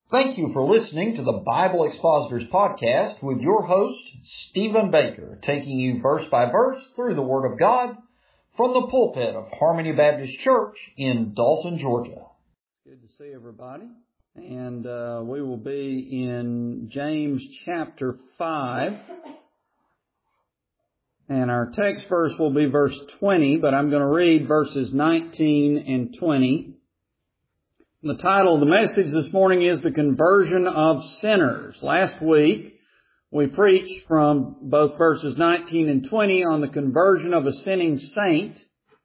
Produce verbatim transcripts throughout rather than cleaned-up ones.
Thank you for listening to the Bible Expositors Podcast with your host, Stephen Baker, taking you verse by verse through the Word of God from the pulpit of Harmony Baptist Church in Dalton, Georgia. Good to see everybody. And uh, we will be in James chapter five. And our text verse will be verse twenty, but I'm going to read verses nineteen and twenty. The title of the message this morning is The Conversion of Sinners. Last week, we preached from both verses nineteen and twenty on the conversion of a sinning saint.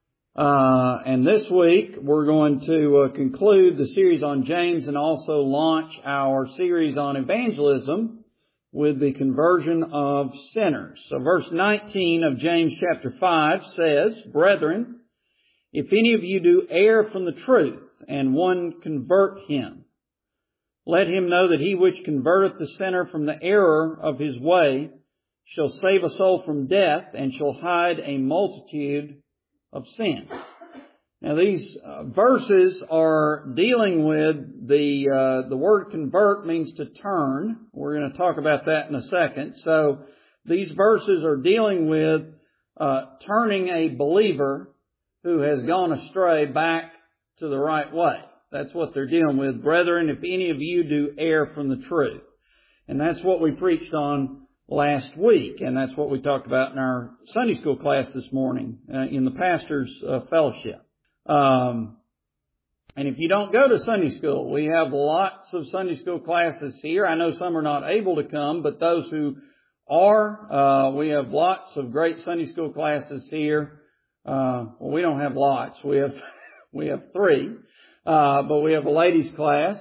Uh, and this week, we're going to uh, conclude the series on James and also launch our series on evangelism with the conversion of sinners. So verse nineteen of James chapter five says, "Brethren, if any of you do err from the truth, and one convert him, let him know that he which converteth the sinner from the error of his way shall save a soul from death, and shall hide a multitude of sins." Now these uh, verses are dealing with the uh, the word convert means to turn. We're going to talk about that in a second. So these verses are dealing with uh, turning a believer who has gone astray back to the right way. That's what they're dealing with. Brethren, if any of you do err from the truth. And that's what we preached on last week. And that's what we talked about in our Sunday school class this morning uh, in the pastor's uh, fellowship. Um, and if you don't go to Sunday school, we have lots of Sunday school classes here. I know some are not able to come, but those who are, uh, we have lots of great Sunday school classes here. Uh, well, we don't have lots. We have We have three, uh, but we have a ladies class,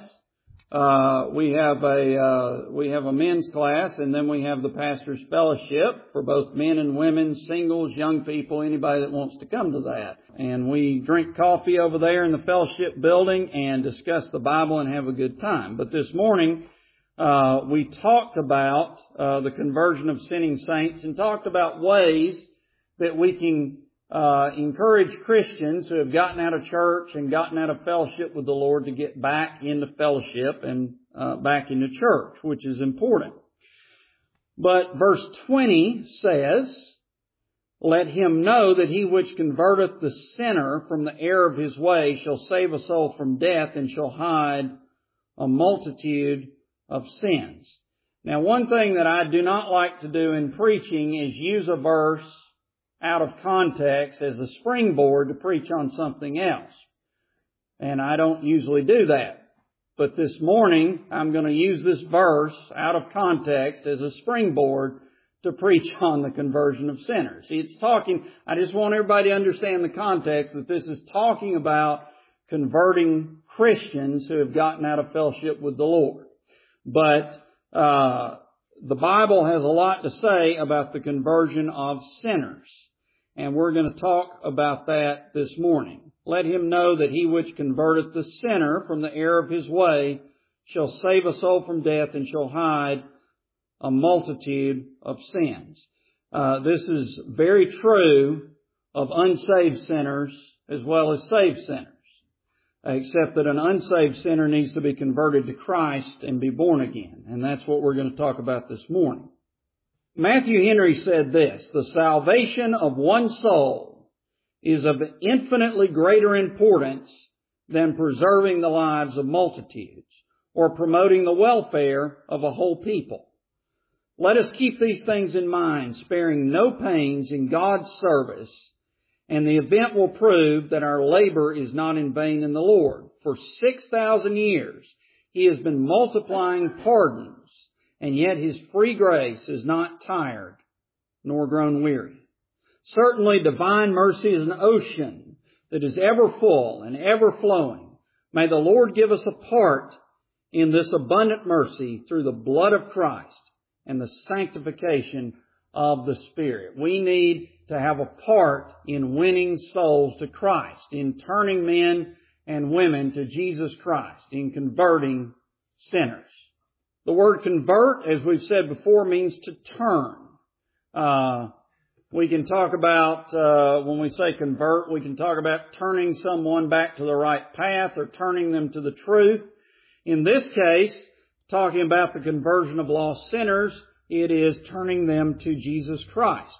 uh, we have a, uh, we have a men's class, and then we have the pastor's fellowship for both men and women, singles, young people, anybody that wants to come to that. And we drink coffee over there in the fellowship building and discuss the Bible and have a good time. But this morning, uh, we talked about, uh, the conversion of sinning saints and talked about ways that we can Uh, encourage Christians who have gotten out of church and gotten out of fellowship with the Lord to get back into fellowship and uh, back into church, which is important. But verse twenty says, "Let him know that he which converteth the sinner from the error of his way shall save a soul from death, and shall hide a multitude of sins." Now, one thing that I do not like to do in preaching is use a verse out of context as a springboard to preach on something else. And I don't usually do that. But this morning, I'm going to use this verse out of context as a springboard to preach on the conversion of sinners. See, it's talking, I just want everybody to understand the context that this is talking about converting Christians who have gotten out of fellowship with the Lord. But, uh, the Bible has a lot to say about the conversion of sinners. And we're going to talk about that this morning. "Let him know that he which converteth the sinner from the error of his way shall save a soul from death, and shall hide a multitude of sins." Uh, this is very true of unsaved sinners as well as saved sinners, except that an unsaved sinner needs to be converted to Christ and be born again. And that's what we're going to talk about this morning. Matthew Henry said this, "The salvation of one soul is of infinitely greater importance than preserving the lives of multitudes or promoting the welfare of a whole people. Let us keep these things in mind, sparing no pains in God's service, and the event will prove that our labor is not in vain in the Lord. For six thousand years He has been multiplying pardons, and yet His free grace is not tired nor grown weary. Certainly divine mercy is an ocean that is ever full and ever flowing. May the Lord give us a part in this abundant mercy through the blood of Christ and the sanctification of the Spirit." We need to have a part in winning souls to Christ, in turning men and women to Jesus Christ, in converting sinners. The word convert, as we've said before, means to turn. Uh, we can talk about, uh, when we say convert, we can talk about turning someone back to the right path or turning them to the truth. In this case, talking about the conversion of lost sinners, it is turning them to Jesus Christ.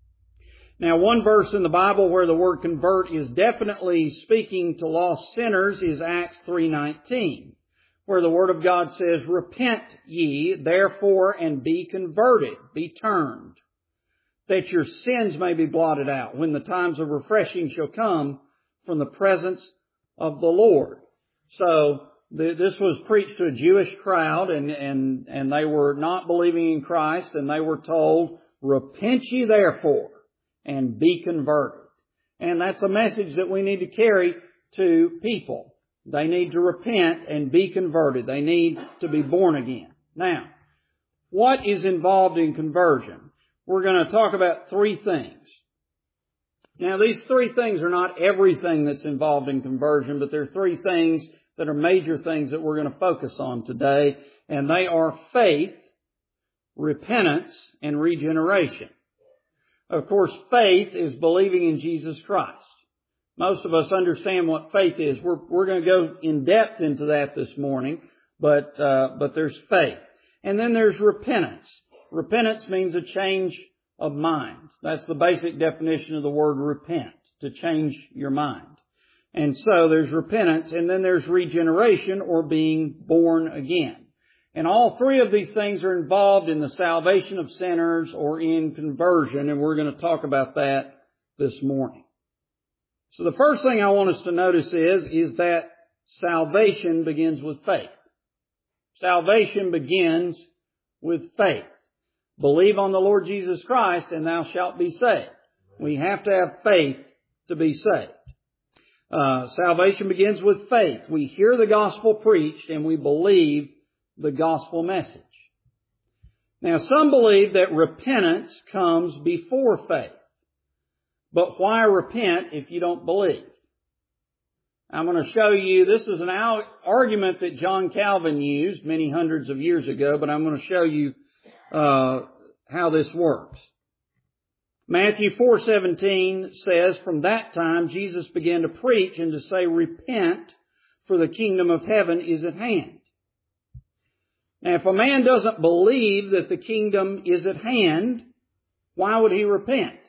Now, one verse in the Bible where the word convert is definitely speaking to lost sinners is Acts three nineteen, where the Word of God says, "Repent ye, therefore, and be converted," be turned, "that your sins may be blotted out, when the times of refreshing shall come from the presence of the Lord." So, the, this was preached to a Jewish crowd, and, and, and they were not believing in Christ, and they were told, "Repent ye therefore, and be converted." And that's a message that we need to carry to people. They need to repent and be converted. They need to be born again. Now, what is involved in conversion? We're going to talk about three things. Now, these three things are not everything that's involved in conversion, but they're three things that are major things that we're going to focus on today, and they are faith, repentance, and regeneration. Of course, faith is believing in Jesus Christ. Most of us understand what faith is. We're, we're going to go in depth into that this morning, but, uh, but there's faith. And then there's repentance. Repentance means a change of mind. That's the basic definition of the word repent, to change your mind. And so there's repentance, and then there's regeneration, or being born again. And all three of these things are involved in the salvation of sinners or in conversion, and we're going to talk about that this morning. So the first thing I want us to notice is, is that salvation begins with faith. Salvation begins with faith. Believe on the Lord Jesus Christ and thou shalt be saved. We have to have faith to be saved. Uh, salvation begins with faith. We hear the gospel preached and we believe the gospel message. Now, some believe that repentance comes before faith. But why repent if you don't believe? I'm going to show you, this is an argument that John Calvin used many hundreds of years ago, but I'm going to show you uh, how this works. Matthew four seventeen says, "From that time Jesus began to preach and to say, Repent, for the kingdom of heaven is at hand." Now, if a man doesn't believe that the kingdom is at hand, why would he repent?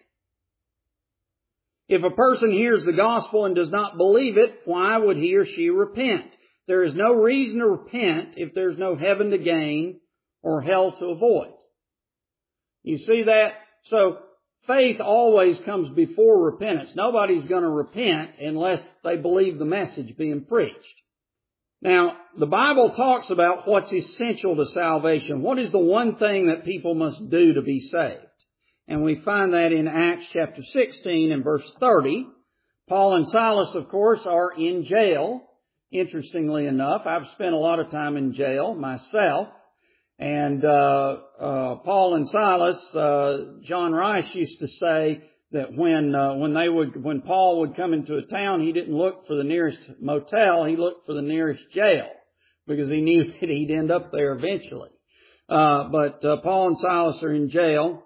If a person hears the gospel and does not believe it, why would he or she repent? There is no reason to repent if there's no heaven to gain or hell to avoid. You see that? So, faith always comes before repentance. Nobody's going to repent unless they believe the message being preached. Now, the Bible talks about what's essential to salvation. What is the one thing that people must do to be saved? And we find that in Acts chapter sixteen and verse thirty. Paul and Silas, of course, are in jail. Interestingly enough, I've spent a lot of time in jail myself. And uh, uh Paul and Silas, uh John Rice used to say that when uh, when they would when Paul would come into a town, he didn't look for the nearest motel, he looked for the nearest jail, because he knew that he'd end up there eventually. Uh but uh, Paul and Silas are in jail,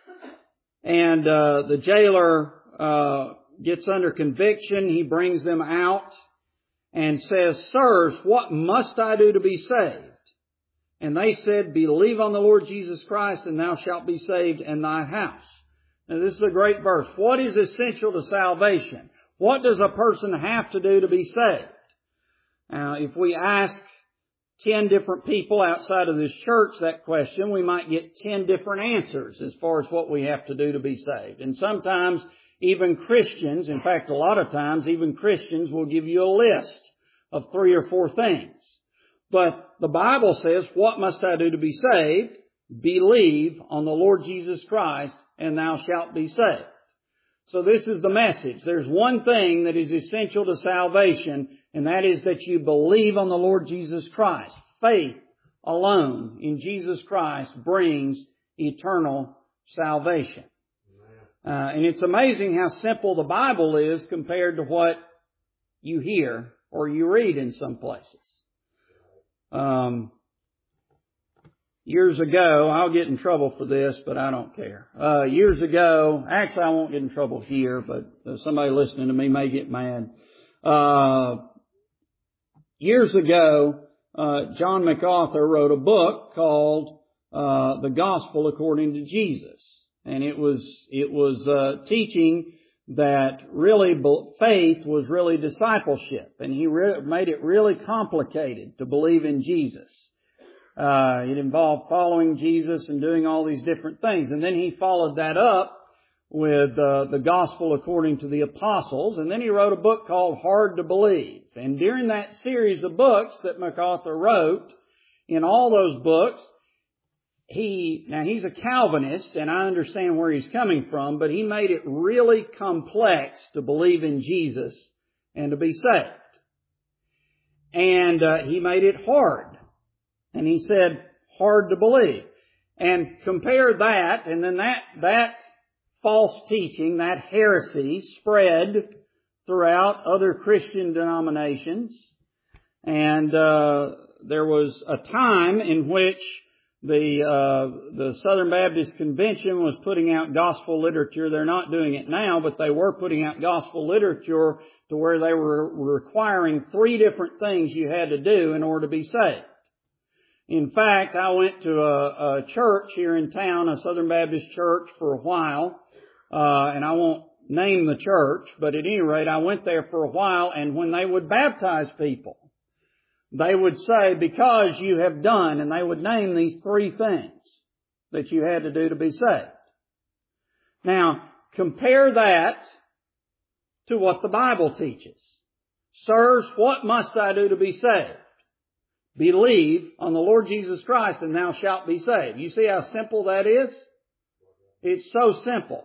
and uh the jailer uh gets under conviction. He brings them out and says, "Sirs, what must I do to be saved?" And they said, "Believe on the Lord Jesus Christ, and thou shalt be saved, and thy house." Now, this is a great verse. What is essential to salvation? What does a person have to do to be saved? Now, if we ask ten different people outside of this church that question, we might get ten different answers as far as what we have to do to be saved. And sometimes even Christians, in fact, a lot of times even Christians will give you a list of three or four things. But the Bible says, "What must I do to be saved? Believe on the Lord Jesus Christ, and thou shalt be saved." So this is the message. There's one thing that is essential to salvation, and that is that you believe on the Lord Jesus Christ. Faith alone in Jesus Christ brings eternal salvation. Uh, and it's amazing how simple the Bible is compared to what you hear or you read in some places. Um, years ago, I'll get in trouble for this, but I don't care. Uh, years ago, actually I won't get in trouble here, but somebody listening to me may get mad. Uh, years ago, uh, John MacArthur wrote a book called uh, The Gospel According to Jesus. And it was, it was uh, teaching that really faith was really discipleship. And he re- made it really complicated to believe in Jesus. Uh, it involved following Jesus and doing all these different things. And then he followed that up with uh, the Gospel According to the Apostles. And then he wrote a book called Hard to Believe. And during that series of books that MacArthur wrote, in all those books, he, now he's a Calvinist, and I understand where he's coming from, but he made it really complex to believe in Jesus and to be saved. And uh, he made it hard. And he said, hard to believe. And compare that, and then that, that false teaching, that heresy spread throughout other Christian denominations. And uh, there was a time in which the uh, the Southern Baptist Convention was putting out gospel literature. They're not doing it now, but they were putting out gospel literature to where they were requiring three different things you had to do in order to be saved. In fact, I went to a, a church here in town, a Southern Baptist church, for a while, uh, and I won't name the church, but at any rate, I went there for a while, and when they would baptize people, they would say, because you have done, and they would name these three things that you had to do to be saved. Now, compare that to what the Bible teaches. Sirs, what must I do to be saved? Believe on the Lord Jesus Christ and thou shalt be saved. You see how simple that is? It's so simple.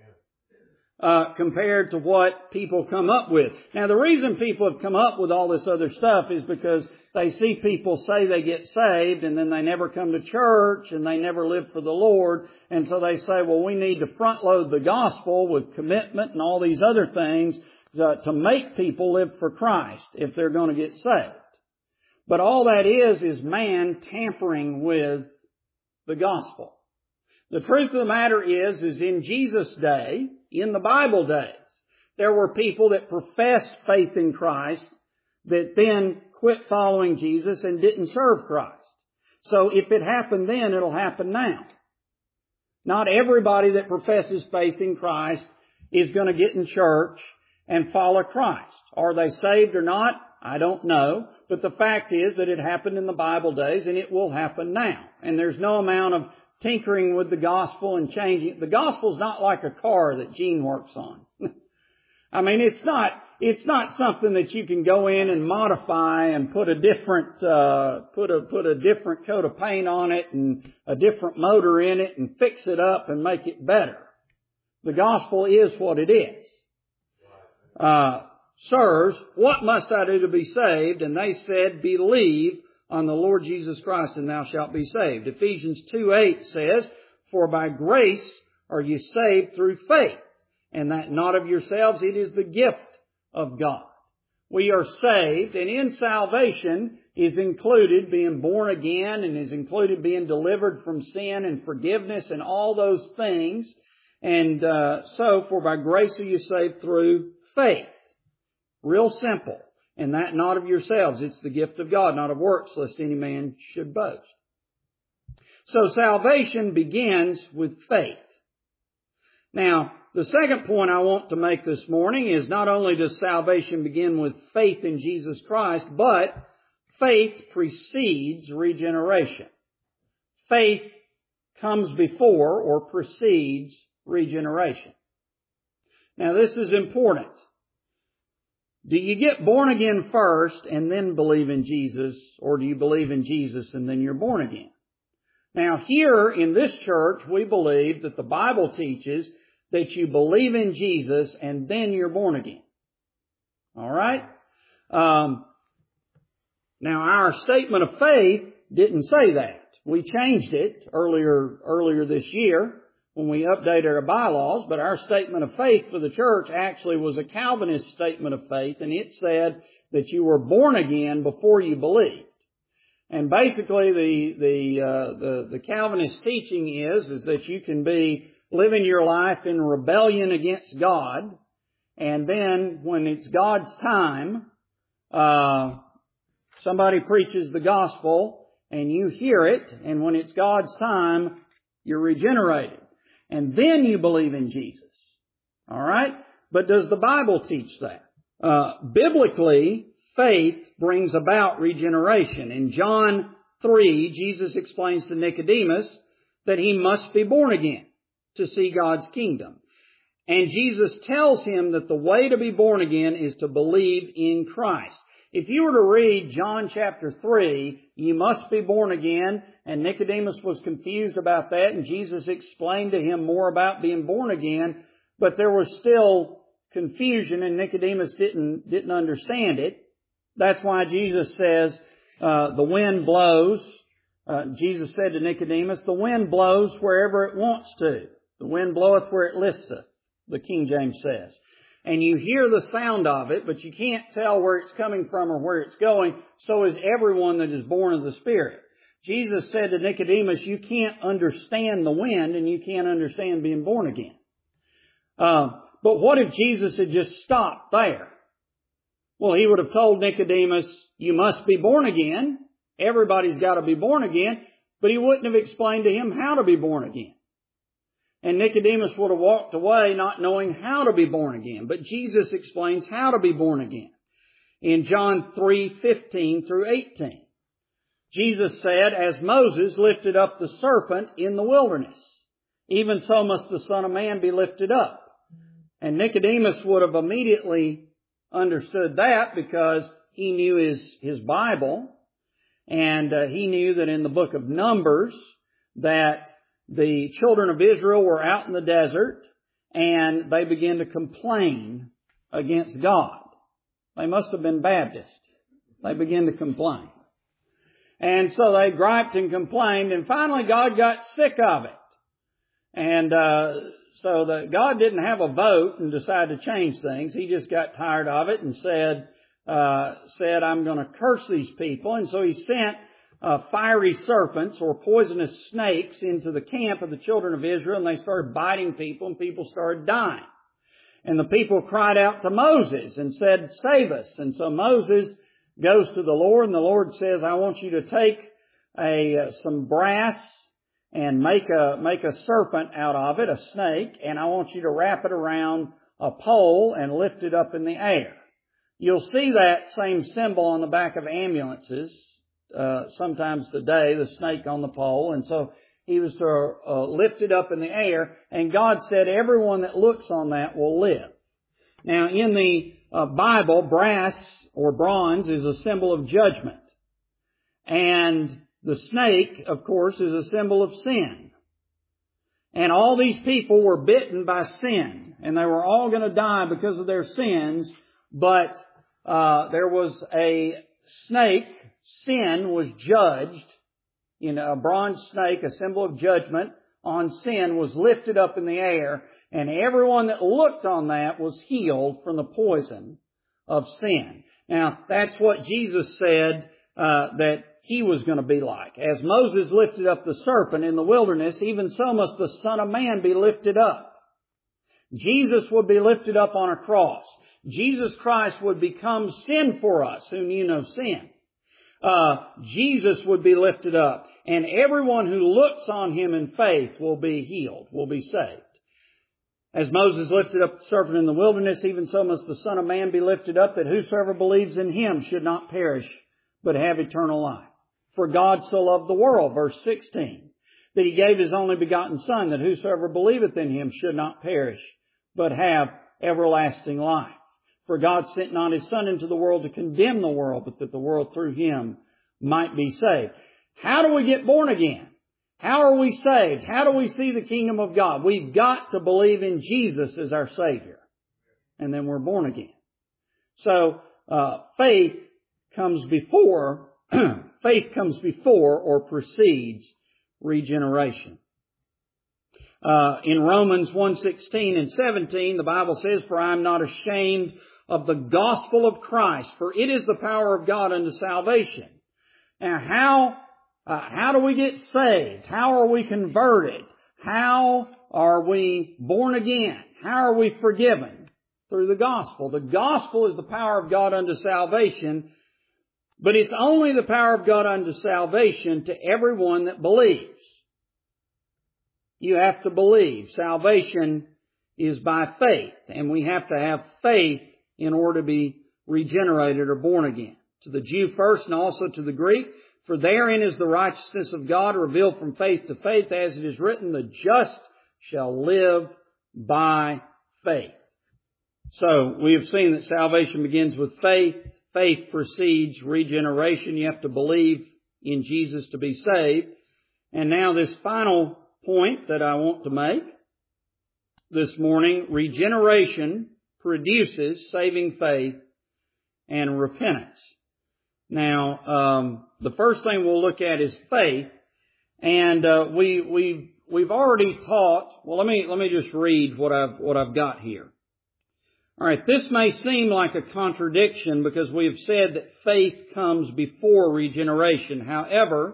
Uh, compared to what people come up with. Now, the reason people have come up with all this other stuff is because they see people say they get saved and then they never come to church and they never live for the Lord. And so they say, well, we need to front load the gospel with commitment and all these other things to, to make people live for Christ if they're going to get saved. But all that is, is man tampering with the gospel. The truth of the matter is, is in Jesus' day, in the Bible days, there were people that professed faith in Christ that then quit following Jesus and didn't serve Christ. So if it happened then, it'll happen now. Not everybody that professes faith in Christ is going to get in church and follow Christ. Are they saved or not? I don't know. But the fact is that it happened in the Bible days and it will happen now. And there's no amount of tinkering with the gospel and changing it. The gospel's not like a car that Gene works on. I mean, it's not, it's not something that you can go in and modify and put a different, uh, put a, put a different coat of paint on it and a different motor in it and fix it up and make it better. The gospel is what it is. Uh, sirs, what must I do to be saved? And they said, believe on the Lord Jesus Christ and thou shalt be saved. Ephesians two eight says, for by grace are you saved through faith, and that not of yourselves, it is the gift of God. We are saved, and in salvation is included being born again, and is included being delivered from sin and forgiveness and all those things. And uh, so, for by grace are you saved through faith. Real simple. And that not of yourselves. It's the gift of God, not of works, lest any man should boast. So salvation begins with faith. Now, the second point I want to make this morning is not only does salvation begin with faith in Jesus Christ, but faith precedes regeneration. Faith comes before or precedes regeneration. Now, this is important. Do you get born again first and then believe in Jesus, or do you believe in Jesus and then you're born again? Now here in this church, we believe that the Bible teaches that you believe in Jesus and then you're born again. All right? Um, now our statement of faith didn't say that. We changed it earlier, earlier this year when we updated our bylaws, but our statement of faith for the church actually was a Calvinist statement of faith, and it said that you were born again before you believed. And basically the the uh, the, the Calvinist teaching is is that you can be living your life in rebellion against God, and then when it's God's time, uh, Somebody preaches the gospel and you hear it, and when it's God's time, you're regenerated. And then you believe in Jesus. All right? But does the Bible teach that? Uh, biblically, faith brings about regeneration. In John three, Jesus explains to Nicodemus that he must be born again to see God's kingdom. And Jesus tells him that the way to be born again is to believe in Christ. If you were to read John chapter three, you must be born again, and Nicodemus was confused about that, and Jesus explained to him more about being born again, but there was still confusion, and Nicodemus didn't, didn't understand it. That's why Jesus says, uh, the wind blows. Uh, Jesus said to Nicodemus, the wind blows wherever it wants to. The wind bloweth where it listeth, the King James says. And you hear the sound of it, but you can't tell where it's coming from or where it's going. So is everyone that is born of the Spirit. Jesus said to Nicodemus, you can't understand the wind and you can't understand being born again. Uh, but what if Jesus had just stopped there? Well, he would have told Nicodemus, you must be born again. Everybody's got to be born again. But he wouldn't have explained to him how to be born again. And Nicodemus would have walked away not knowing how to be born again. But Jesus explains how to be born again. In John three fifteen through eighteen, Jesus said, as Moses lifted up the serpent in the wilderness, even so must the Son of Man be lifted up. And Nicodemus would have immediately understood that because he knew his, his Bible. And uh, he knew that in the book of Numbers that the children of Israel were out in the desert and they began to complain against God. They must have been Baptist. They began to complain. And so they griped and complained, and finally God got sick of it. And uh, so the, God didn't have a vote and decide to change things. He just got tired of it and said, uh, said, I'm going to curse these people. And so He sent Uh, fiery serpents or poisonous snakes into the camp of the children of Israel, and they started biting people, and people started dying. And the people cried out to Moses and said, save us. And so Moses goes to the Lord, and the Lord says, I want you to take a uh, some brass and make a make a serpent out of it, a snake, and I want you to wrap it around a pole and lift it up in the air. You'll see that same symbol on the back of ambulances Uh, sometimes today, the snake on the pole. And so he was to uh, lift it up in the air, and God said everyone that looks on that will live. Now, in the uh, Bible, brass or bronze is a symbol of judgment. And the snake, of course, is a symbol of sin. And all these people were bitten by sin, and they were all going to die because of their sins, but uh, there was a snake. Sin was judged. You know, a bronze snake, a symbol of judgment on sin, was lifted up in the air, and everyone that looked on that was healed from the poison of sin. Now, that's what Jesus said uh, that He was going to be like. As Moses lifted up the serpent in the wilderness, even so must the Son of Man be lifted up. Jesus would be lifted up on a cross. Jesus Christ would become sin for us who knew no sin. Uh, Jesus would be lifted up, and everyone who looks on Him in faith will be healed, will be saved. As Moses lifted up the serpent in the wilderness, even so must the Son of Man be lifted up, that whosoever believes in Him should not perish, but have eternal life. For God so loved the world, verse sixteen, that He gave His only begotten Son, that whosoever believeth in Him should not perish, but have everlasting life. For God sent not His Son into the world to condemn the world, but that the world through Him might be saved. How do we get born again? How are we saved? How do we see the kingdom of God? We've got to believe in Jesus as our Savior. And then we're born again. So, uh, faith comes before, faith comes before or precedes regeneration. Uh, in Romans one sixteen and seventeen, the Bible says, for I am not ashamed of the gospel of Christ, for it is the power of God unto salvation. Now, how, uh, how do we get saved? How are we converted? How are we born again? How are we forgiven? Through the gospel. The gospel is the power of God unto salvation. But it's only the power of God unto salvation to everyone that believes. You have to believe. Salvation is by faith, and we have to have faith in order to be regenerated or born again. To the Jew first and also to the Greek, for therein is the righteousness of God revealed from faith to faith, as it is written, the just shall live by faith. So, we have seen that salvation begins with faith. Faith precedes regeneration. You have to believe in Jesus to be saved. And now this final point that I want to make this morning, regeneration produces saving faith and repentance. Now, um, the first thing we'll look at is faith, and uh, we we we've already taught. Well, let me let me just read what I've what I've got here. All right, this may seem like a contradiction because we have said that faith comes before regeneration. However,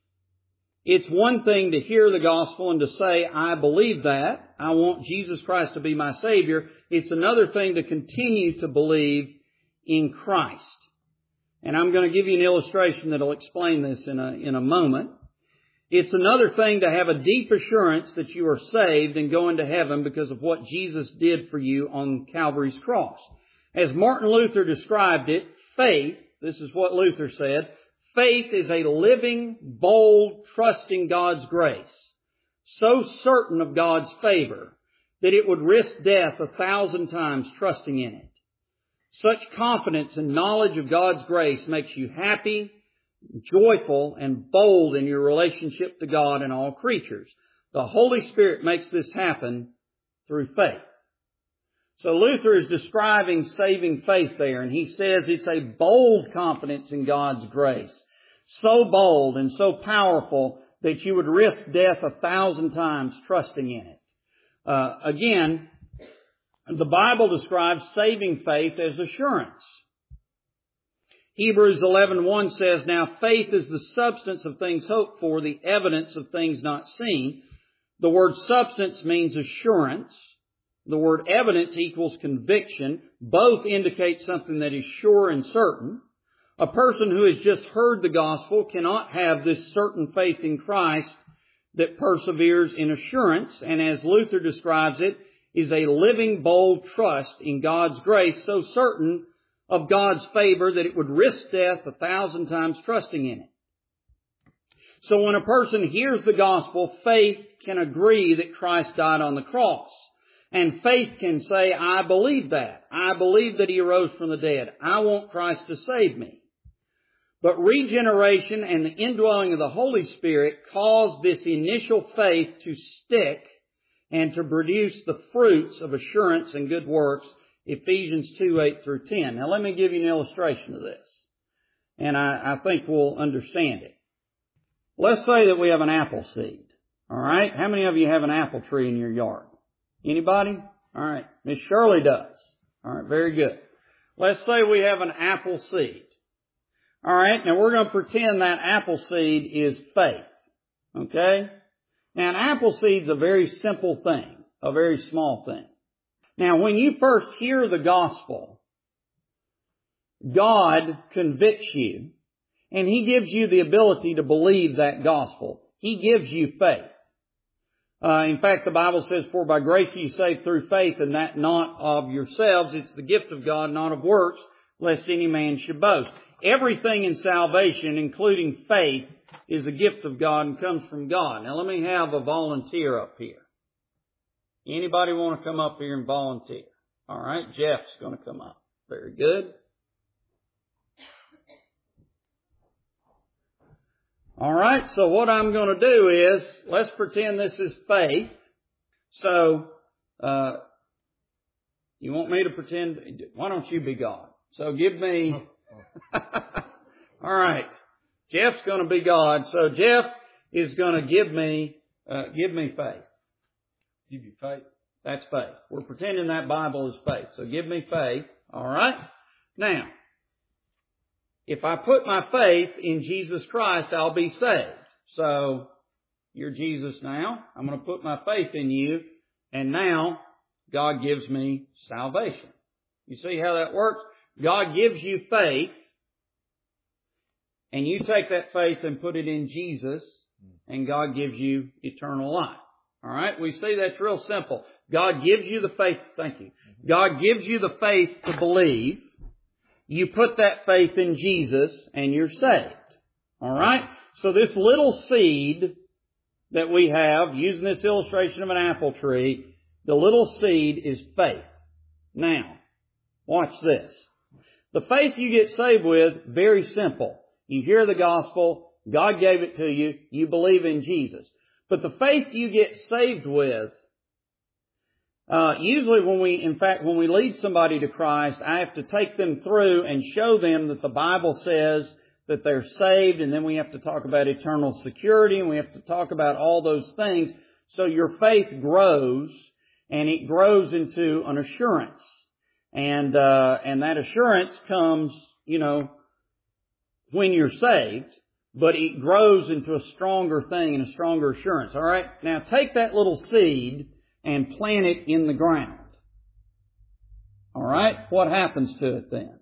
it's one thing to hear the gospel and to say, I believe that. I want Jesus Christ to be my Savior. It's another thing to continue to believe in Christ. And I'm going to give you an illustration that will explain this in a, in a moment. It's another thing to have a deep assurance that you are saved and going to heaven because of what Jesus did for you on Calvary's cross. As Martin Luther described it, faith, this is what Luther said, faith is a living, bold, trusting God's grace, so certain of God's favor that it would risk death a thousand times trusting in it. Such confidence and knowledge of God's grace makes you happy, joyful, and bold in your relationship to God and all creatures. The Holy Spirit makes this happen through faith. So Luther is describing saving faith there, and he says it's a bold confidence in God's grace. So bold and so powerful that you would risk death a thousand times trusting in it. Uh, again, the Bible describes saving faith as assurance. Hebrews eleven one says, now faith is the substance of things hoped for, the evidence of things not seen. The word substance means assurance. The word evidence equals conviction. Both indicate something that is sure and certain. A person who has just heard the gospel cannot have this certain faith in Christ that perseveres in assurance, and as Luther describes it, is a living, bold trust in God's grace, so certain of God's favor that it would risk death a thousand times trusting in it. So when a person hears the gospel, faith can agree that Christ died on the cross. And faith can say, I believe that. I believe that He arose from the dead. I want Christ to save me. But regeneration and the indwelling of the Holy Spirit cause this initial faith to stick and to produce the fruits of assurance and good works, Ephesians two, eight through ten. Now let me give you an illustration of this, and I, I think we'll understand it. Let's say that we have an apple seed. All right? How many of you have an apple tree in your yard? Anybody? All right. Miss Shirley does. All right. Very good. Let's say we have an apple seed. All right. Now we're going to pretend that apple seed is faith. Okay? Now an apple seed's a very simple thing, a very small thing. Now when you first hear the gospel, God convicts you, and He gives you the ability to believe that gospel. He gives you faith. Uh, in fact, the Bible says, for by grace are you saved through faith, and that not of yourselves. It's the gift of God, not of works, lest any man should boast. Everything in salvation, including faith, is a gift of God and comes from God. Now let me have a volunteer up here. Anybody want to come up here and volunteer? All right, Jeff's going to come up. Very good. All right, so what I'm going to do is, let's pretend this is faith. So, uh, you want me to pretend? Why don't you be God? So give me... All right. Jeff's going to be God. So Jeff is going to give me, uh, give me faith. Give you faith? That's faith. We're pretending that Bible is faith. So give me faith. All right. Now, if I put my faith in Jesus Christ, I'll be saved. So, you're Jesus now. I'm going to put my faith in you. And now, God gives me salvation. You see how that works? God gives you faith. And you take that faith and put it in Jesus, and God gives you eternal life. All right? We see that's real simple. God gives you the faith. Thank you. God gives you the faith to believe. You put that faith in Jesus, and you're saved. All right? So this little seed that we have, using this illustration of an apple tree, the little seed is faith. Now, watch this. The faith you get saved with, very simple. You hear the gospel, God gave it to you, you believe in Jesus. But the faith you get saved with, uh, usually when we, in fact, when we lead somebody to Christ, I have to take them through and show them that the Bible says that they're saved, and then we have to talk about eternal security, and we have to talk about all those things. So your faith grows, and it grows into an assurance. And, uh, and that assurance comes, you know, when you're saved, but it grows into a stronger thing and a stronger assurance. All right? Now take that little seed and plant it in the ground. All right? What happens to it then?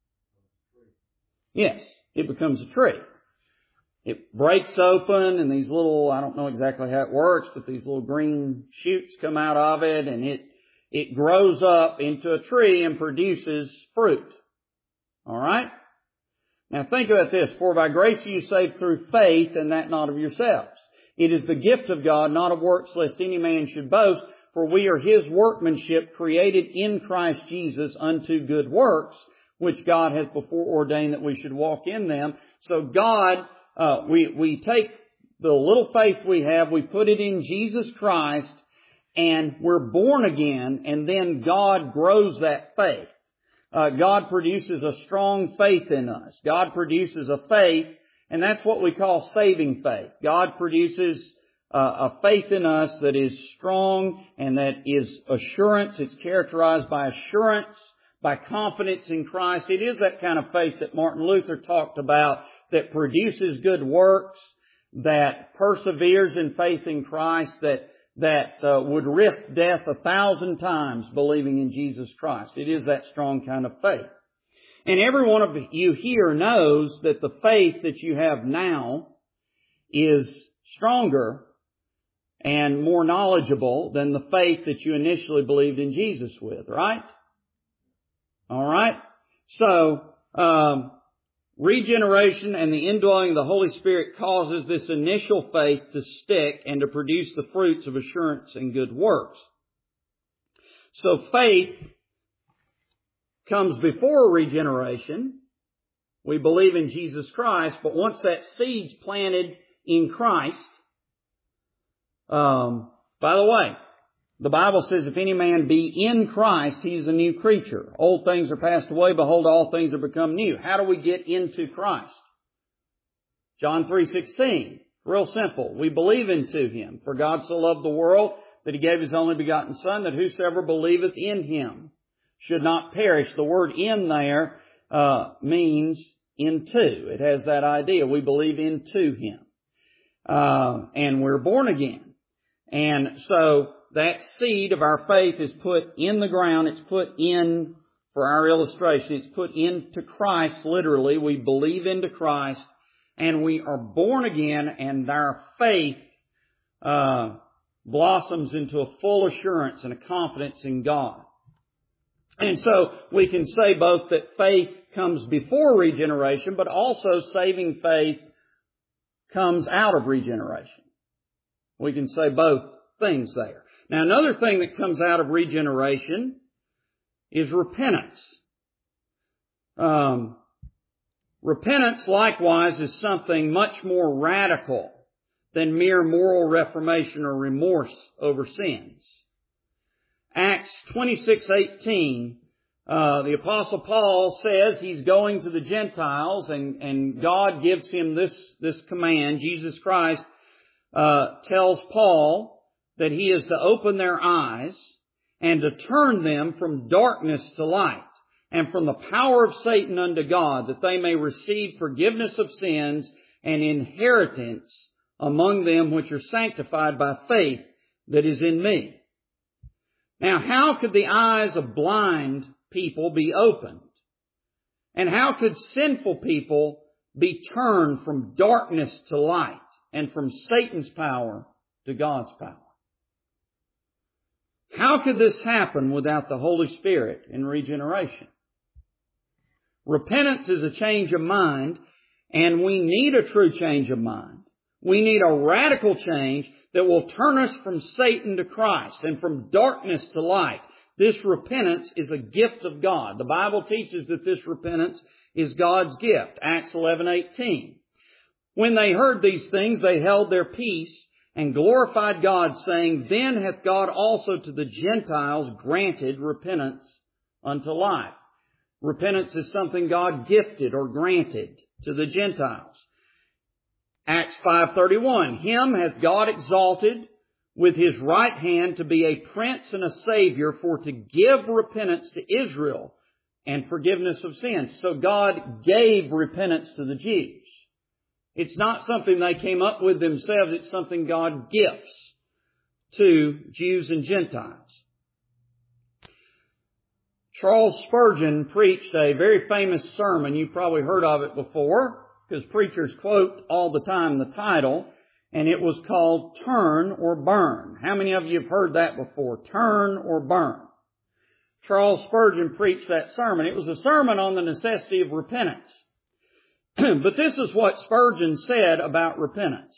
Yes, it becomes a tree. It breaks open, and these little, I don't know exactly how it works, but these little green shoots come out of it, and it, it grows up into a tree and produces fruit. All right? Now think about this. For by grace are you saved through faith, and that not of yourselves. It is the gift of God, not of works, lest any man should boast. For we are His workmanship, created in Christ Jesus unto good works, which God has before ordained that we should walk in them. So God, uh, we, we take the little faith we have, we put it in Jesus Christ, and we're born again, and then God grows that faith. Uh, God produces a strong faith in us. God produces a faith, and that's what we call saving faith. God produces uh, a faith in us that is strong and that is assurance. It's characterized by assurance, by confidence in Christ. It is that kind of faith that Martin Luther talked about, that produces good works, that perseveres in faith in Christ, that that uh, would risk death a thousand times believing in Jesus Christ. It is that strong kind of faith. And every one of you here knows that the faith that you have now is stronger and more knowledgeable than the faith that you initially believed in Jesus with, right? All right? So, um, regeneration and the indwelling of the Holy Spirit causes this initial faith to stick and to produce the fruits of assurance and good works. So faith comes before regeneration. We believe in Jesus Christ, but once that seed's planted in Christ, um, by the way, the Bible says, if any man be in Christ, he's a new creature. Old things are passed away. Behold, all things are become new. How do we get into Christ? John three sixteen. Real simple. We believe into Him. For God so loved the world that He gave His only begotten Son, that whosoever believeth in Him should not perish. The word in there uh, means into. It has that idea. We believe into Him. Uh, and we're born again. And so that seed of our faith is put in the ground. It's put in, for our illustration, it's put into Christ, literally. We believe into Christ, and we are born again, and our faith uh, blossoms into a full assurance and a confidence in God. And so we can say both that faith comes before regeneration, but also saving faith comes out of regeneration. We can say both things there. Now, another thing that comes out of regeneration is repentance. Um, repentance, likewise, is something much more radical than mere moral reformation or remorse over sins. Acts twenty-six eighteen, uh, the Apostle Paul says he's going to the Gentiles, and, and God gives him this, this command. Jesus Christ uh, tells Paul that he is to open their eyes and to turn them from darkness to light and from the power of Satan unto God, that they may receive forgiveness of sins and inheritance among them which are sanctified by faith that is in me. Now, how could the eyes of blind people be opened? And how could sinful people be turned from darkness to light and from Satan's power to God's power. How could this happen without the Holy Spirit in regeneration? Repentance is a change of mind, and we need a true change of mind. We need a radical change that will turn us from Satan to Christ and from darkness to light. This repentance is a gift of God. The Bible teaches that this repentance is God's gift. Acts eleven eighteen. When they heard these things, they held their peace and glorified God, saying, Then hath God also to the Gentiles granted repentance unto life. Repentance is something God gifted or granted to the Gentiles. Acts five thirty-one, Him hath God exalted with His right hand to be a prince and a savior, for to give repentance to Israel and forgiveness of sins. So God gave repentance to the Jews. It's not something they came up with themselves. It's something God gifts to Jews and Gentiles. Charles Spurgeon preached a very famous sermon. You've probably heard of it before, because preachers quote all the time the title, and it was called Turn or Burn. How many of you have heard that before? Turn or Burn. Charles Spurgeon preached that sermon. It was a sermon on the necessity of repentance. But this is what Spurgeon said about repentance.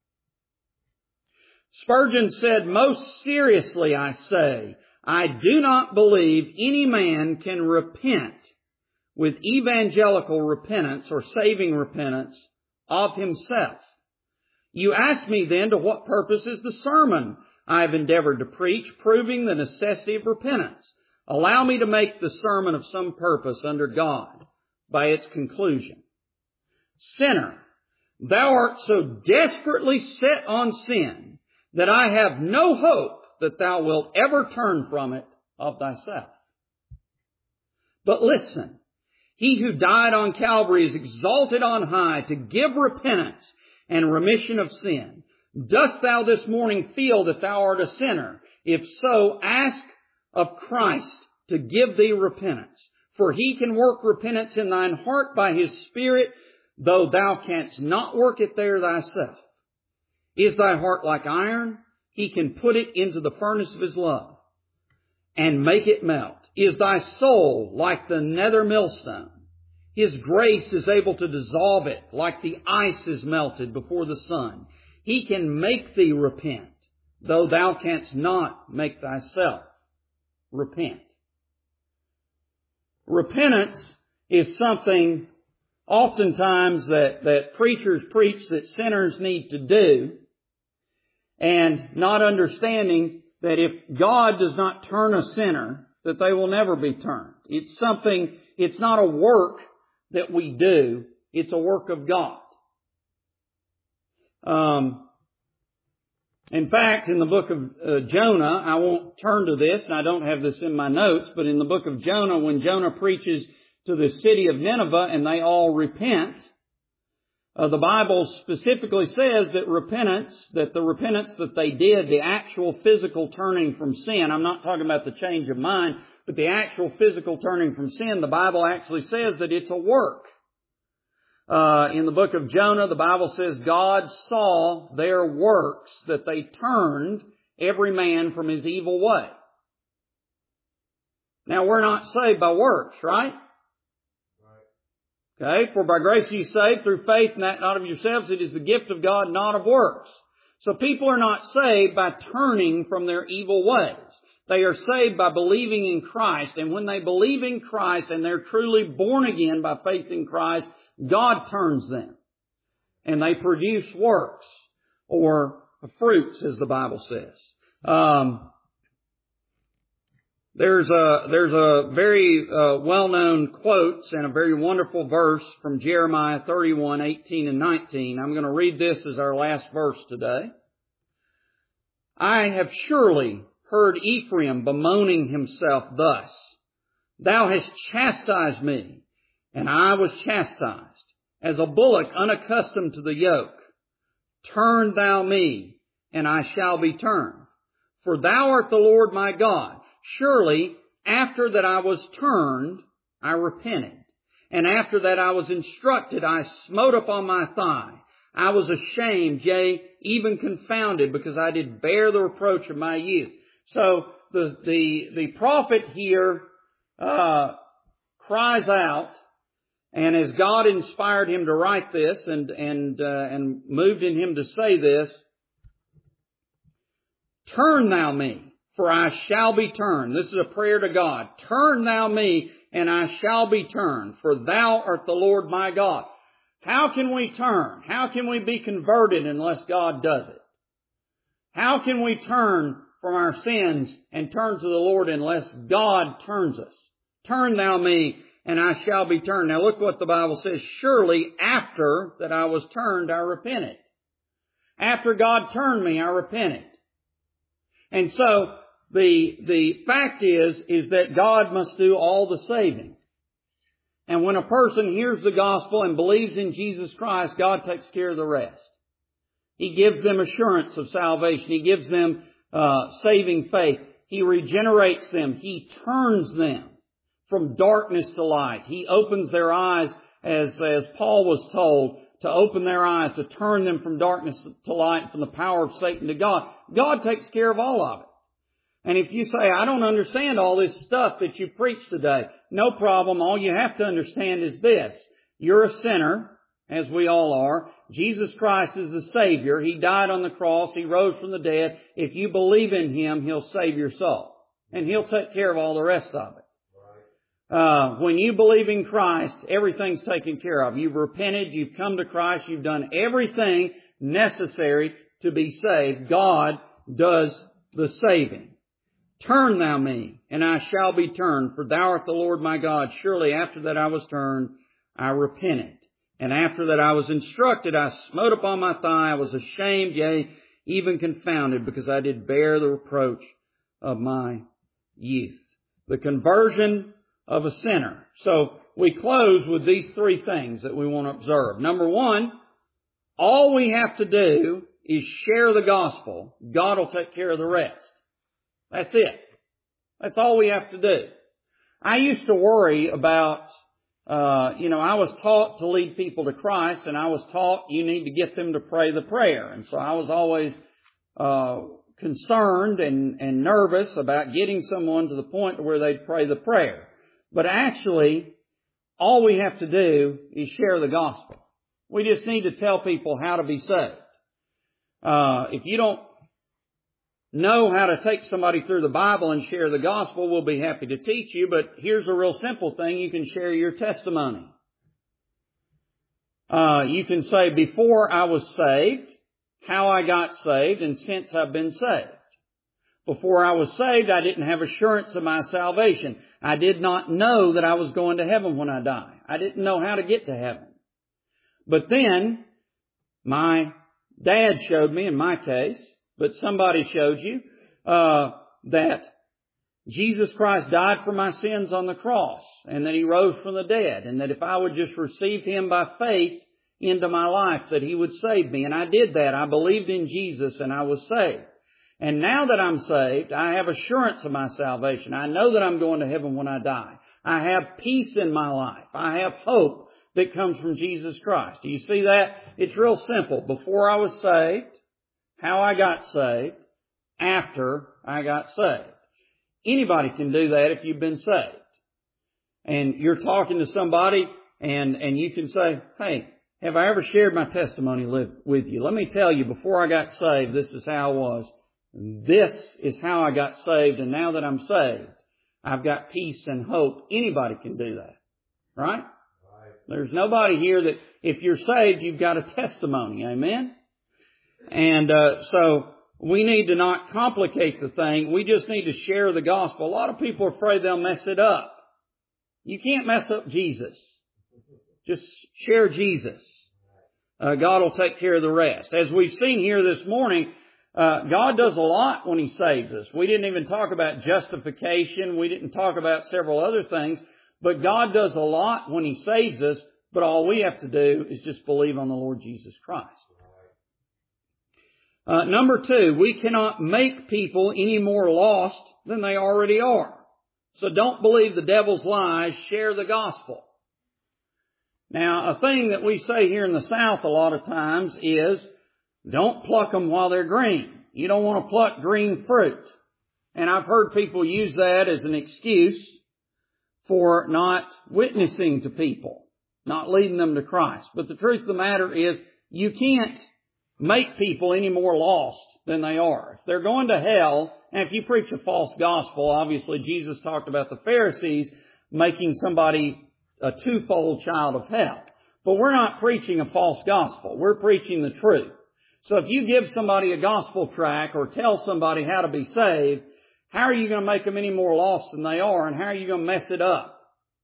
Spurgeon said, Most seriously I say, I do not believe any man can repent with evangelical repentance or saving repentance of himself. You ask me then, to what purpose is the sermon I have endeavored to preach, proving the necessity of repentance? Allow me to make the sermon of some purpose under God by its conclusion. Sinner, thou art so desperately set on sin that I have no hope that thou wilt ever turn from it of thyself. But listen, He who died on Calvary is exalted on high to give repentance and remission of sin. Dost thou this morning feel that thou art a sinner? If so, ask of Christ to give thee repentance. For He can work repentance in thine heart by His Spirit, though thou canst not work it there thyself. Is thy heart like iron? He can put it into the furnace of His love and make it melt. Is thy soul like the nether millstone? His grace is able to dissolve it like the ice is melted before the sun. He can make thee repent, though thou canst not make thyself repent. Repentance is something oftentimes that, that preachers preach that sinners need to do, and not understanding that if God does not turn a sinner, that they will never be turned. It's something, it's not a work that we do, it's a work of God. Um, in fact, in the book of uh, Jonah, I won't turn to this, and I don't have this in my notes, but in the book of Jonah, when Jonah preaches to the city of Nineveh and they all repent, uh, the Bible specifically says that repentance, that the repentance that they did, the actual physical turning from sin, I'm not talking about the change of mind, but the actual physical turning from sin, the Bible actually says that it's a work. Uh, in the book of Jonah, the Bible says God saw their works, that they turned every man from his evil way. Now, we're not saved by works, right? Okay, for by grace ye saved through faith, and that not of yourselves. It is the gift of God, not of works. So people are not saved by turning from their evil ways. They are saved by believing in Christ. And when they believe in Christ and they're truly born again by faith in Christ, God turns them. And they produce works, or fruits, as the Bible says. Um, There's a, there's a very uh, well-known quote and a very wonderful verse from Jeremiah thirty-one, eighteen and nineteen. I'm going to read this as our last verse today. I have surely heard Ephraim bemoaning himself thus, Thou hast chastised me, and I was chastised, as a bullock unaccustomed to the yoke. Turn thou me, and I shall be turned. For thou art the Lord my God. Surely, after that I was turned, I repented. And after that I was instructed, I smote upon my thigh. I was ashamed, yea, even confounded, because I did bear the reproach of my youth. So the the the prophet here uh cries out, and as God inspired him to write this and and uh, and moved in him to say this, turn thou me, for I shall be turned. This is a prayer to God. Turn thou me, and I shall be turned, for thou art the Lord my God. How can we turn? How can we be converted unless God does it? How can we turn from our sins and turn to the Lord unless God turns us? Turn thou me, and I shall be turned. Now look what the Bible says. Surely after that I was turned, I repented. After God turned me, I repented. And so the, the fact is, is that God must do all the saving. And when a person hears the gospel and believes in Jesus Christ, God takes care of the rest. He gives them assurance of salvation. He gives them uh, saving faith. He regenerates them. He turns them from darkness to light. He opens their eyes, as, as Paul was told, to open their eyes, to turn them from darkness to light, from the power of Satan to God. God takes care of all of it. And if you say, I don't understand all this stuff that you preach today, no problem. All you have to understand is this. You're a sinner, as we all are. Jesus Christ is the Savior. He died on the cross. He rose from the dead. If you believe in Him, He'll save your soul. And He'll take care of all the rest of it. Uh, when you believe in Christ, everything's taken care of. You've repented. You've come to Christ. You've done everything necessary to be saved. God does the saving. Turn thou me, and I shall be turned, for thou art the Lord my God. Surely after that I was turned, I repented. And after that I was instructed, I smote upon my thigh. I was ashamed, yea, even confounded, because I did bear the reproach of my youth. The conversion of a sinner. So we close with these three things that we want to observe. Number one, all we have to do is share the gospel. God will take care of the rest. That's it. That's all we have to do. I used to worry about, uh, you know, I was taught to lead people to Christ, and I was taught you need to get them to pray the prayer. And so I was always uh, concerned and, and nervous about getting someone to the point where they'd pray the prayer. But actually, all we have to do is share the gospel. We just need to tell people how to be saved. Uh, if you don't know how to take somebody through the Bible and share the gospel, we'll be happy to teach you. But here's a real simple thing. You can share your testimony. Uh, you can say, before I was saved, how I got saved, and since I've been saved. Before I was saved, I didn't have assurance of my salvation. I did not know that I was going to heaven when I die. I didn't know how to get to heaven. But then, my dad showed me, in my case, but somebody showed you, uh, that Jesus Christ died for my sins on the cross, and that He rose from the dead, and that if I would just receive Him by faith into my life, that He would save me. And I did that. I believed in Jesus, and I was saved. And now that I'm saved, I have assurance of my salvation. I know that I'm going to heaven when I die. I have peace in my life. I have hope that comes from Jesus Christ. Do you see that? It's real simple. Before I was saved, how I got saved, after I got saved. Anybody can do that if you've been saved. And you're talking to somebody and, and you can say, hey, have I ever shared my testimony with you? Let me tell you, before I got saved, this is how I was. This is how I got saved, and now that I'm saved, I've got peace and hope. Anybody can do that. Right? Right. There's nobody here that, if you're saved, you've got a testimony. Amen? And uh, so we need to not complicate the thing. We just need to share the gospel. A lot of people are afraid they'll mess it up. You can't mess up Jesus. Just share Jesus. Uh, God will take care of the rest. As we've seen here this morning, uh, God does a lot when He saves us. We didn't even talk about justification. We didn't talk about several other things. But God does a lot when He saves us. But all we have to do is just believe on the Lord Jesus Christ. Uh, number two, we cannot make people any more lost than they already are. So don't believe the devil's lies. Share the gospel. Now, a thing that we say here in the South a lot of times is, don't pluck them while they're green. You don't want to pluck green fruit. And I've heard people use that as an excuse for not witnessing to people, not leading them to Christ. But the truth of the matter is, you can't make people any more lost than they are. If they're going to hell, and if you preach a false gospel, obviously Jesus talked about the Pharisees making somebody a twofold child of hell. But we're not preaching a false gospel. We're preaching the truth. So if you give somebody a gospel tract or tell somebody how to be saved, how are you going to make them any more lost than they are, and how are you going to mess it up?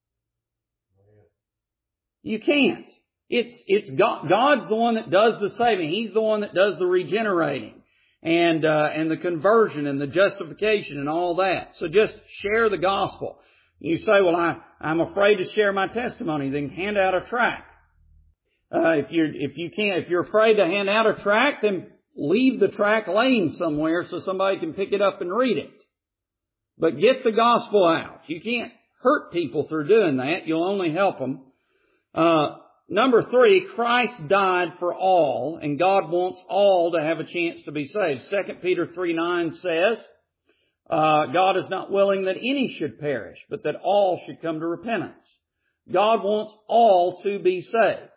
You can't. It's, it's God, God's the one that does the saving. He's the one that does the regenerating and, uh, and the conversion and the justification and all that. So just share the gospel. You say, well, I, I'm afraid to share my testimony. Then hand out a tract. Uh, if you're, if you can't, if you're afraid to hand out a tract, then leave the tract laying somewhere so somebody can pick it up and read it. But get the gospel out. You can't hurt people through doing that. You'll only help them. Uh, number three, Christ died for all, and God wants all to have a chance to be saved. Second Peter three nine says, uh, God is not willing that any should perish, but that all should come to repentance. God wants all to be saved.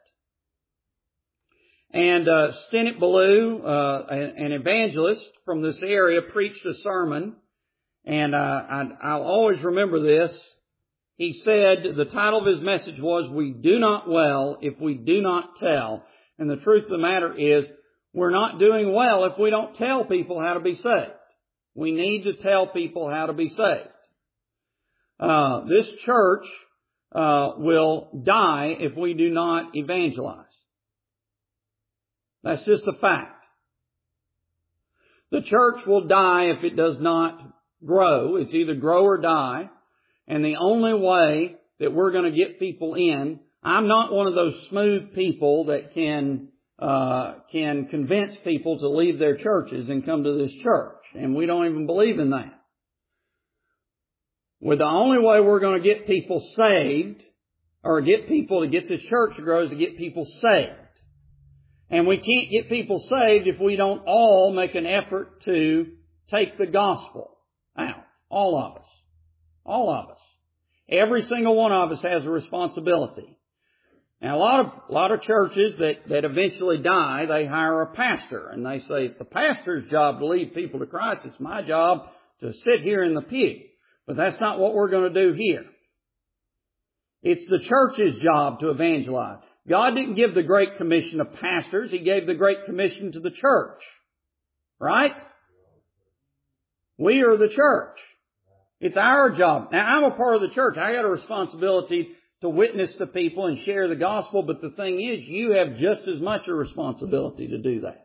And uh, Stennett Ballou, uh, an evangelist from this area, preached a sermon, and uh, I, I'll always remember this. He said, the title of his message was, "We do not well if we do not tell." And the truth of the matter is, we're not doing well if we don't tell people how to be saved. We need to tell people how to be saved. Uh, this church uh, will die if we do not evangelize. That's just a fact. The church will die if it does not grow. It's either grow or die. And the only way that we're going to get people in, I'm not one of those smooth people that can uh can convince people to leave their churches and come to this church. And we don't even believe in that. Well, the only way we're going to get people saved, or get people to get this church to grow, is to get people saved. And we can't get people saved if we don't all make an effort to take the gospel out. All of us. All of us. Every single one of us has a responsibility. Now, a lot of, a lot of churches that, that eventually die, they hire a pastor. And they say, it's the pastor's job to lead people to Christ. It's my job to sit here in the pew. But that's not what we're going to do here. It's the church's job to evangelize. God didn't give the Great Commission to pastors. He gave the Great Commission to the church. Right? We are the church. It's our job. Now, I'm a part of the church. I got a responsibility to witness to people and share the gospel. But the thing is, you have just as much a responsibility to do that.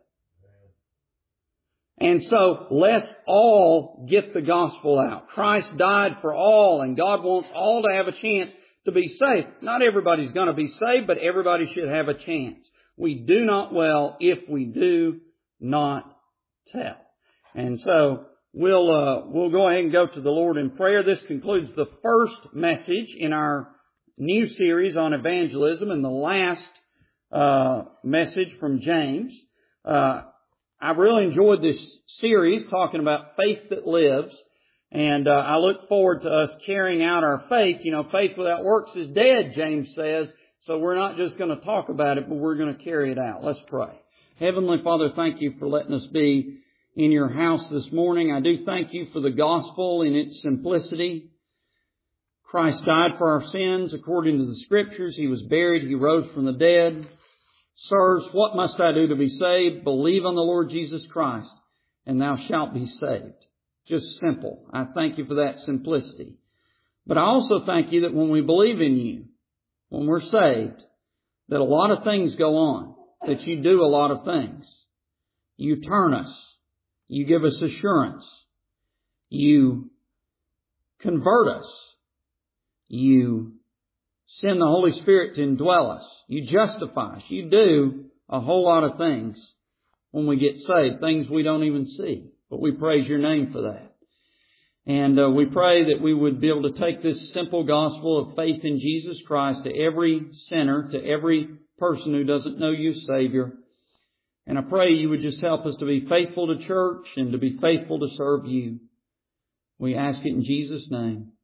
And so, let's all get the gospel out. Christ died for all, and God wants all to have a chance to be saved. Not everybody's going to be saved, but everybody should have a chance. We do not well if we do not tell. And so we'll uh, we'll go ahead and go to the Lord in prayer. This concludes the first message in our new series on evangelism, and the last uh, message from James. Uh, I've really enjoyed this series talking about faith that lives. And uh, I look forward to us carrying out our faith. You know, faith without works is dead, James says. So we're not just going to talk about it, but we're going to carry it out. Let's pray. Heavenly Father, thank you for letting us be in your house this morning. I do thank you for the gospel in its simplicity. Christ died for our sins according to the Scriptures. He was buried. He rose from the dead. Sirs, what must I do to be saved? Believe on the Lord Jesus Christ, and thou shalt be saved. Just simple. I thank you for that simplicity. But I also thank you that when we believe in you, when we're saved, that a lot of things go on, that you do a lot of things. You turn us. You give us assurance. You convert us. You send the Holy Spirit to indwell us. You justify us. You do a whole lot of things when we get saved, things we don't even see. But we praise your name for that. And uh, we pray that we would be able to take this simple gospel of faith in Jesus Christ to every sinner, to every person who doesn't know you as Savior. And I pray you would just help us to be faithful to church and to be faithful to serve you. We ask it in Jesus' name.